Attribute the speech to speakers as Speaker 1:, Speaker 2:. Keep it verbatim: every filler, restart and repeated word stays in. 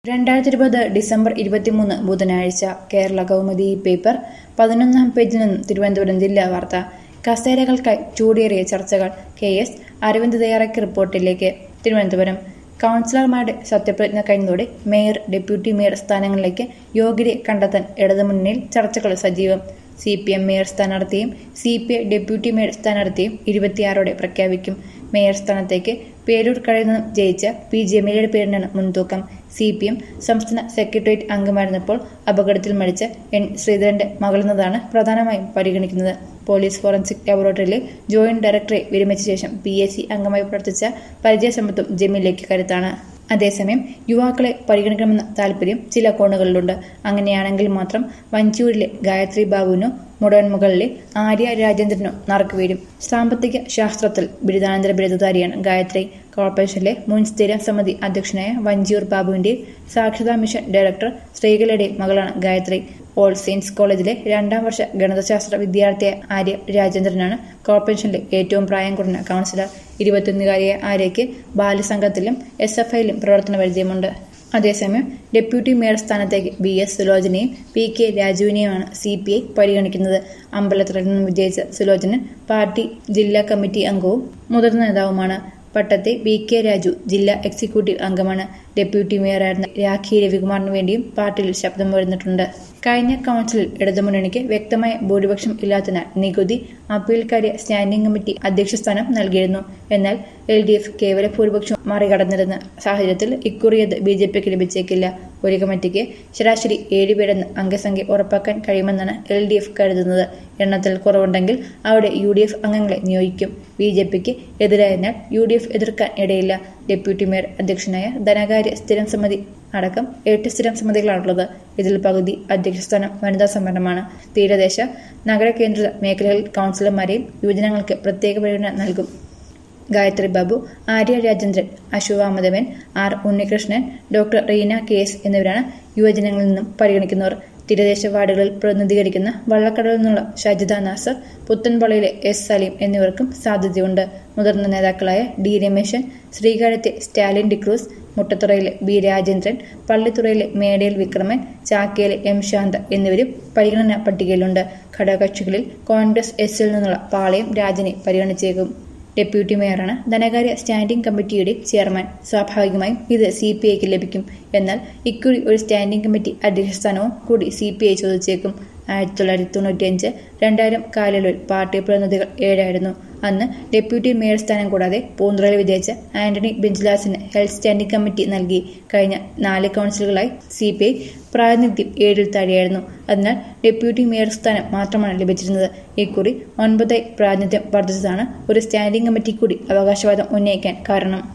Speaker 1: രണ്ടായിരത്തി ഇരുപത് ഡിസംബർ ഇരുപത്തിമൂന്ന് ബുധനാഴ്ച കേരള കൗമുദി പേപ്പർ പതിനൊന്നാം പേജിൽ നിന്നും തിരുവനന്തപുരം ജില്ലാ വാർത്ത. കസേരകൾക്കായി ചൂടേറിയ ചർച്ചകൾ. കെ എസ് അരവിന്ദ് തയ്യാറാക്കിയ റിപ്പോർട്ടിലേക്ക്. തിരുവനന്തപുരം കൗൺസിലർമാരുടെ സത്യപ്രതിജ്ഞ കഴിഞ്ഞതോടെ മേയർ, ഡെപ്യൂട്ടി മേയർ സ്ഥാനങ്ങളിലേക്ക് യോഗ്യരെ കണ്ടെത്താൻ ഇടതുമുന്നണിയിൽ ചർച്ചകൾ സജീവം. സി പി എം മേയർ സ്ഥാനാർത്ഥിയും C P I deputy mayor സ്ഥാനാർത്ഥിയും ഇരുപത്തിയാറോടെ പ്രഖ്യാപിക്കും. മേയർ സ്ഥാനത്തേക്ക് പേരൂർ കഴയിൽ നിന്നും ജയിച്ച പി ജമീലയുടെ പേരിനാണ് മുൻതൂക്കം. സി പി എം സംസ്ഥാന സെക്രട്ടേറിയറ്റ് അംഗമായിരുന്നപ്പോൾ അപകടത്തിൽ മരിച്ച എൻ ശ്രീധരന്റെ മകളെന്നതാണ് പ്രധാനമായും പരിഗണിക്കുന്നത്. പോലീസ് ഫോറൻസിക് ലബോറട്ടറിയിലെ ജോയിന്റ് ഡയറക്ടറെ വിരമിച്ച ശേഷം പി എസ് സി അംഗമായി പ്രവർത്തിച്ച പരിചയസമ്പത്തും ജമീലയ്ക്ക് കരുത്താണ്. അതേസമയം യുവാക്കളെ പരിഗണിക്കണമെന്ന താല്പര്യം ചില കോണുകളിലുണ്ട്. അങ്ങനെയാണെങ്കിൽ മാത്രം വഞ്ചിയൂരിലെ ഗായത്രി ബാബുവിനോ മുടവൻമുകളിലെ ആര്യ രാജേന്ദ്രനോ നറുക്ക് വീഴും. സാമ്പത്തിക ശാസ്ത്രത്തിൽ ബിരുദാനന്തര ബിരുദധാരിയാണ് ഗായത്രി. കോർപ്പറേഷനിലെ മുൻ സ്ഥിരം സമിതി അധ്യക്ഷനായ വഞ്ചിയൂർ ബാബുവിന്റെയും സാക്ഷരതാ മിഷൻ ഡയറക്ടർ ശ്രീകലയുടെയും മകളാണ് ഗായത്രി. ഓൾ സെയിൻസ് കോളേജിലെ രണ്ടാം വർഷ ഗണിതശാസ്ത്ര വിദ്യാർത്ഥിയായ ആര്യ രാജേന്ദ്രനാണ് കോർപ്പറേഷനിലെ ഏറ്റവും പ്രായം കുറഞ്ഞ കൗൺസിലർ. ഇരുപത്തിയൊന്നുകാരിയായ ആര്യയ്ക്ക് ബാലസംഘത്തിലും എസ് എഫ് ഐയിലും പ്രവർത്തന പരിചയമുണ്ട്. അതേസമയം ഡെപ്യൂട്ടി മേയർ സ്ഥാനത്തേക്ക് ബി എസ് സുലോചനയും പി കെ രാജുവിനെയുമാണ് സി പി ഐ പരിഗണിക്കുന്നത്. അമ്പലത്തറയിൽ നിന്നും വിജയിച്ച സുലോചനൻ പാർട്ടി ജില്ലാ കമ്മിറ്റി അംഗവും മുതിർന്ന നേതാവുമാണ്. പട്ടത്തെ ബി കെ രാജു ജില്ലാ എക്സിക്യൂട്ടീവ് അംഗമാണ്. ഡെപ്യൂട്ടി മേയറായിരുന്ന രാഖി രവികുമാറിന് വേണ്ടിയും പാർട്ടിയിൽ ശബ്ദം വരുന്നിട്ടുണ്ട്. കഴിഞ്ഞ കൗൺസിലിൽ ഇടതുമുന്നണിക്ക് വ്യക്തമായ ഭൂരിപക്ഷം ഇല്ലാത്തതിനാൽ നികുതി അപ്പീൽക്കാര്യ സ്റ്റാൻഡിംഗ് കമ്മിറ്റി അധ്യക്ഷ സ്ഥാനം നൽകിയിരുന്നു. എന്നാൽ എൽ ഡി എഫ് കേവല ഭൂരിപക്ഷം മറികടന്നിരുന്ന സാഹചര്യത്തിൽ ഇക്കുറിയത് ബി ജെ പിക്ക് ലഭിച്ചേക്കില്ല. ഒരു കമ്മിറ്റിക്ക് ശരാശരി ഏഴുപേരെന്ന് അംഗസംഖ്യ ഉറപ്പാക്കാൻ കഴിയുമെന്നാണ് എൽ ഡി എഫ് കരുതുന്നത്. എണ്ണത്തിൽ കുറവുണ്ടെങ്കിൽ അവിടെ യു ഡി എഫ് അംഗങ്ങളെ നിയോഗിക്കും. ബി ജെ പിക്ക് എതിരായതിനാൽ യു ഡി എഫ് എതിർക്കാൻ ഇടയില്ല. ഡെപ്യൂട്ടി മേയർ അധ്യക്ഷനായ ധനകാര്യ സ്ഥിരം സമിതി അടക്കം എട്ട് സ്ഥിരം സമിതികളാണുള്ളത്. ഇതിൽ പകുതി അധ്യക്ഷ സ്ഥാനം വനിതാ സംവരണമാണ്. തീരദേശ നഗര കേന്ദ്ര മേഖലകളിൽ കൗൺസിലർമാരെയും യുവജനങ്ങൾക്ക് പ്രത്യേക പരിഗണന നൽകും. ഗായത്രി ബാബു, ആര്യ രാജേന്ദ്രൻ, അശുവാമദവൻ, R Unnikrishnan, doctor Reena K S എന്നിവരാണ് യുവജനങ്ങളിൽ നിന്നും പരിഗണിക്കുന്നവർ. തീരദേശ വാർഡുകളിൽ പ്രതിനിധീകരിക്കുന്ന വള്ളക്കടയിൽ നിന്നുള്ള ഷജിത നാസർ, പുത്തൻപള്ളിയിലെ എസ് സലീം എന്നിവർക്കും സാധ്യതയുണ്ട്. മുതിർന്ന നേതാക്കളായ ഡി രമേശൻ, ശ്രീകാര്യത്തെ സ്റ്റാലിൻ ഡിക്രൂസ്, മുട്ടത്തുറയിലെ ബി രാജേന്ദ്രൻ, പള്ളിത്തുറയിലെ മേടയിൽ വിക്രമൻ, ചാക്കയിലെ എം ശാന്ത എന്നിവരും പരിഗണനാ പട്ടികയിലുണ്ട്. ഘടകകക്ഷികളിൽ കോൺഗ്രസ് എസിൽ നിന്നുള്ള പാളയം രാജനെ പരിഗണിച്ചേക്കും. ഡെപ്യൂട്ടി മേയറാണ് ധനകാര്യ സ്റ്റാൻഡിംഗ് കമ്മിറ്റിയുടെ ചെയർമാൻ. സ്വാഭാവികമായും ഇത് സി പി ഐക്ക് ലഭിക്കും. എന്നാൽ ഇക്കുറി ഒരു സ്റ്റാൻഡിംഗ് കമ്മിറ്റി അധ്യക്ഷ സ്ഥാനവും കൂടി സി പി ഐ ചോദിച്ചേക്കും. ആയിരത്തി തൊള്ളായിരത്തി തൊണ്ണൂറ്റി അഞ്ച് രണ്ടായിരം കാലയളവിൽ പാർട്ടി പ്രതിനിധികൾ ഏഴായിരുന്നു. അന്ന് ഡെപ്യൂട്ടി മേയർ സ്ഥാനം കൂടാതെ പൂന്തുറയിൽ വിജയിച്ച ആന്റണി ബെഞ്ചിലാസിന് ഹെൽത്ത് സ്റ്റാൻഡിംഗ് കമ്മിറ്റി നൽകി. കഴിഞ്ഞ നാല് കൗൺസിലുകളായി സി പി ഐ പ്രാതിനിധ്യം ഏഴിൽ താഴെയായിരുന്നു. അതിനാൽ ഡെപ്യൂട്ടി മേയർ സ്ഥാനം മാത്രമാണ് ലഭിച്ചിരുന്നത്. ഇക്കുറി ഒൻപതായി പ്രാതിനിധ്യം വർദ്ധിച്ചതാണ് ഒരു സ്റ്റാൻഡിംഗ് കമ്മിറ്റി കൂടി അവകാശവാദം ഉന്നയിക്കാൻ കാരണം.